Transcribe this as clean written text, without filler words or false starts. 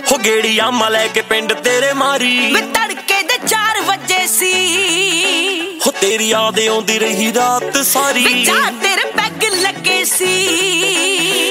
ਹੋ ਗੇੜੀ ਆਮਾ ਲੈ ਕੇ ਪਿੰਡ ਤੇਰੇ ਮਾਰੀ ਵੇ ਤੜਕੇ ਦੇ 4 ਵਜੇ ਸੀ ਹੋ ਤੇਰੀ ਯਾਦ ਆਉਂਦੀ ਰਹੀ ਰਾਤ ਸਾਰੀ ਵੇ ਜਾ ਤੇਰੇ ਪੈਗ ਲੱਗੇ ਸੀ